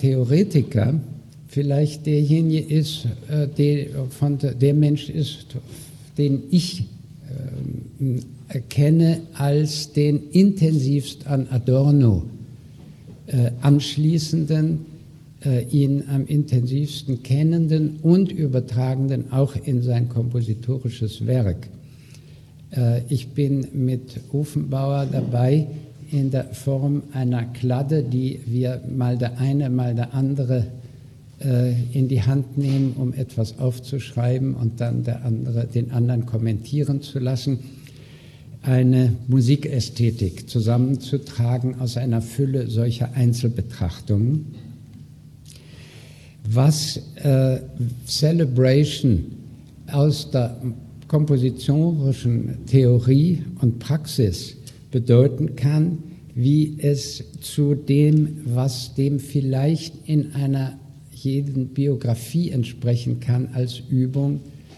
Theoretiker vielleicht derjenige ist, der Mensch ist, den ich erkenne als den intensivst an Adorno anschließenden, ihn am intensivsten kennenden und übertragenden auch in sein kompositorisches Werk. Ich bin mit Ofenbauer dabei, in der Form einer Kladde, die wir mal der eine, mal der andere in die Hand nehmen, um etwas aufzuschreiben und dann den anderen kommentieren zu lassen, eine Musikästhetik zusammenzutragen aus einer Fülle solcher Einzelbetrachtungen. Was Celebration aus der kompositorischen Theorie und Praxis bedeuten kann, wie es zu dem, was dem vielleicht in einer jeden Biografie entsprechen kann als Übung,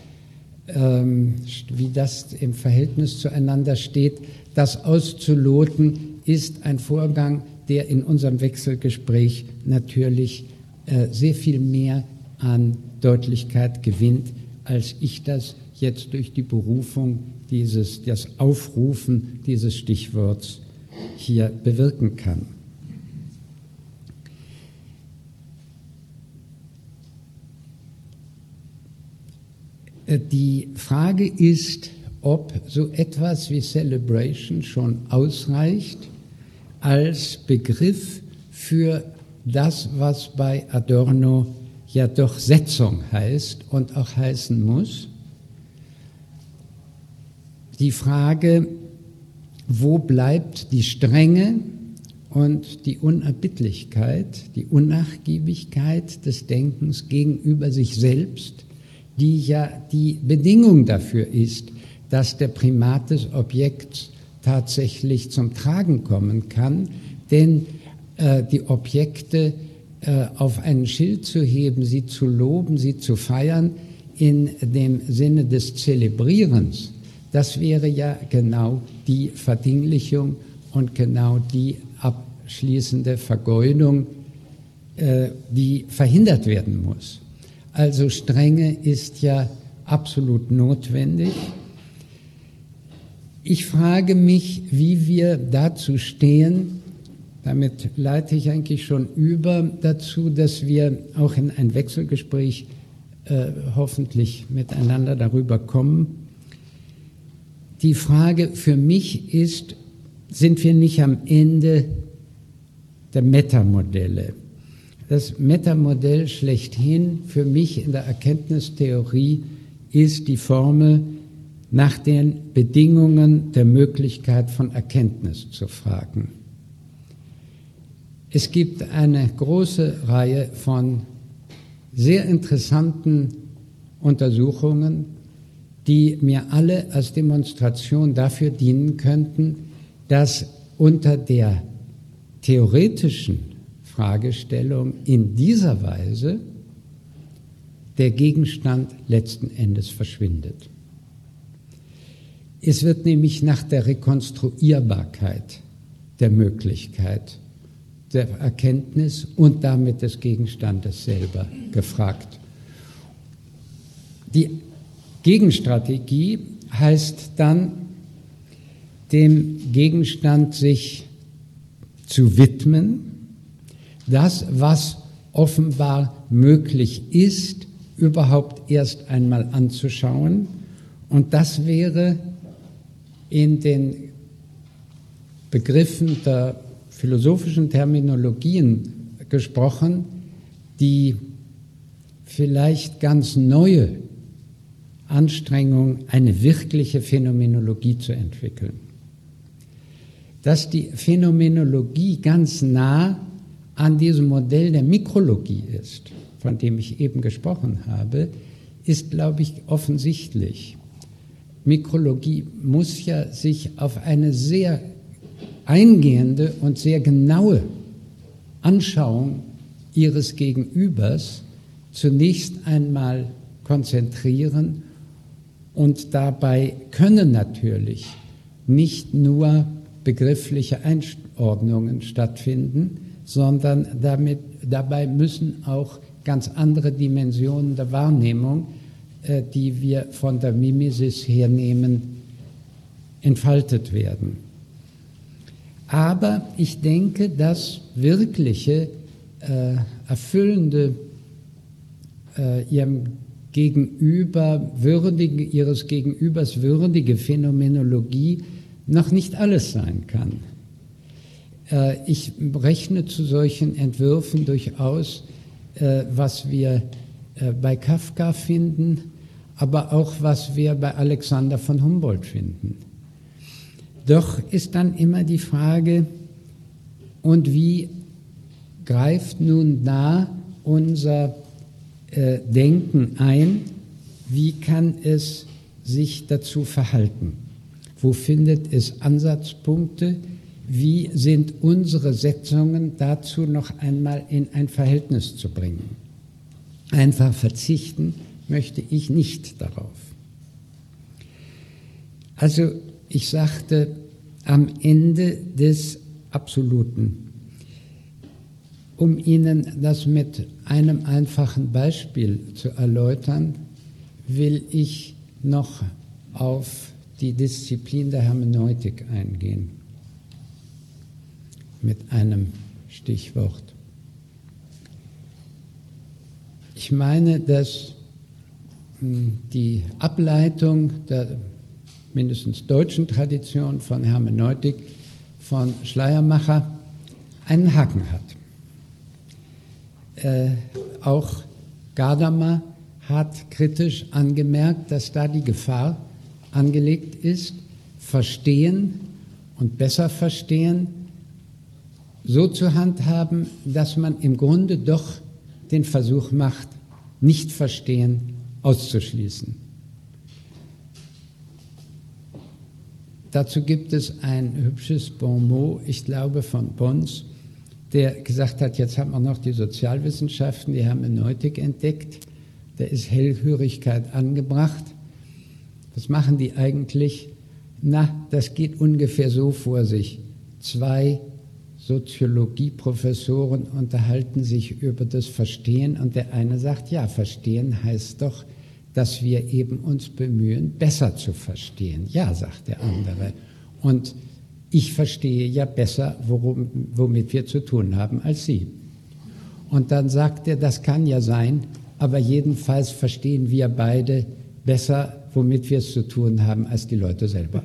wie das im Verhältnis zueinander steht, das auszuloten, ist ein Vorgang, der in unserem Wechselgespräch natürlich sehr viel mehr an Deutlichkeit gewinnt, als ich das jetzt durch die Berufung das Aufrufen dieses Stichworts hier bewirken kann. Die Frage ist, ob so etwas wie Celebration schon ausreicht als Begriff für das, was bei Adorno ja doch Setzung heißt und auch heißen muss. Die Frage, wo bleibt die Strenge und die Unerbittlichkeit, die Unnachgiebigkeit des Denkens gegenüber sich selbst, die ja die Bedingung dafür ist, dass der Primat des Objekts tatsächlich zum Tragen kommen kann, denn die Objekte auf einen Schild zu heben, sie zu loben, sie zu feiern, in dem Sinne des Zelebrierens, das wäre ja genau die Verdinglichung und genau die abschließende Vergeudung, die verhindert werden muss. Also Strenge ist ja absolut notwendig. Ich frage mich, wie wir dazu stehen. Damit leite ich eigentlich schon über dazu, dass wir auch in ein Wechselgespräch hoffentlich miteinander darüber kommen. Die Frage für mich ist, sind wir nicht am Ende der Metamodelle? Das Metamodell schlechthin für mich in der Erkenntnistheorie ist die Formel, nach den Bedingungen der Möglichkeit von Erkenntnis zu fragen. Es gibt eine große Reihe von sehr interessanten Untersuchungen, die mir alle als Demonstration dafür dienen könnten, dass unter der theoretischen Fragestellung in dieser Weise der Gegenstand letzten Endes verschwindet. Es wird nämlich nach der Rekonstruierbarkeit der Möglichkeit der Erkenntnis und damit des Gegenstandes selber gefragt. Die Gegenstrategie heißt dann, dem Gegenstand sich zu widmen, das, was offenbar möglich ist, überhaupt erst einmal anzuschauen. Und das wäre in den Begriffen der philosophischen Terminologien gesprochen, die vielleicht ganz neue Anstrengung, eine wirkliche Phänomenologie zu entwickeln. Dass die Phänomenologie ganz nah an diesem Modell der Mikrologie ist, von dem ich eben gesprochen habe, ist, glaube ich, offensichtlich. Mikrologie muss ja sich auf eine sehr eingehende und sehr genaue Anschauung ihres Gegenübers zunächst einmal konzentrieren, und dabei können natürlich nicht nur begriffliche Einordnungen stattfinden, sondern damit dabei müssen auch ganz andere Dimensionen der Wahrnehmung, die wir von der Mimesis hernehmen, entfaltet werden. Aber ich denke, dass wirkliche, erfüllende, ihres Gegenübers würdige Phänomenologie noch nicht alles sein kann. Ich rechne zu solchen Entwürfen durchaus, was wir bei Kafka finden, aber auch was wir bei Alexander von Humboldt finden. Doch ist dann immer die Frage, und wie greift nun da unser Denken ein? Wie kann es sich dazu verhalten? Wo findet es Ansatzpunkte? Wie sind unsere Setzungen dazu noch einmal in ein Verhältnis zu bringen? Einfach verzichten möchte ich nicht darauf. Also ich sagte, am Ende des Absoluten, um Ihnen das mit einem einfachen Beispiel zu erläutern, will ich noch auf die Disziplin der Hermeneutik eingehen. Mit einem Stichwort. Ich meine, dass die Ableitung der mindestens deutschen Tradition von Hermeneutik von Schleiermacher einen Haken hat. Auch Gadamer hat kritisch angemerkt, dass da die Gefahr angelegt ist, Verstehen und besser Verstehen so zu handhaben, dass man im Grunde doch den Versuch macht, Nicht-Verstehen auszuschließen. Dazu gibt es ein hübsches Bonmot, ich glaube von Pons, der gesagt hat, jetzt haben wir noch die Sozialwissenschaften, die Hermeneutik entdeckt, da ist Hellhörigkeit angebracht. Was machen die eigentlich? Na, das geht ungefähr so vor sich. 2 Soziologieprofessoren unterhalten sich über das Verstehen und der eine sagt, ja, Verstehen heißt doch, dass wir eben uns bemühen, besser zu verstehen. Ja, sagt der andere. Und ich verstehe ja besser, womit wir zu tun haben, als Sie. Und dann sagt er, das kann ja sein, aber jedenfalls verstehen wir beide besser, womit wir es zu tun haben, als die Leute selber.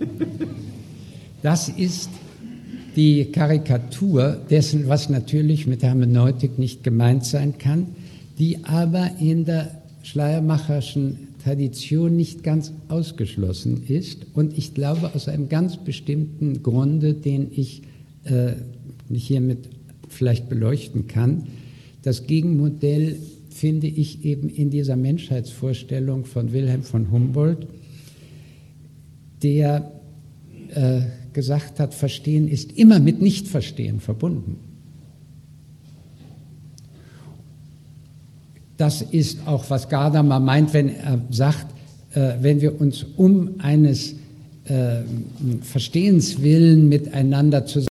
Das ist die Karikatur dessen, was natürlich mit Hermeneutik nicht gemeint sein kann, die aber in der Schleiermacherschen Tradition nicht ganz ausgeschlossen ist und ich glaube aus einem ganz bestimmten Grunde, den ich hiermit vielleicht beleuchten kann. Das Gegenmodell finde ich eben in dieser Menschheitsvorstellung von Wilhelm von Humboldt, der gesagt hat, Verstehen ist immer mit Nichtverstehen verbunden. Das ist auch, was Gadamer meint, wenn er sagt, wenn wir uns um eines Verstehens willen miteinander zusammen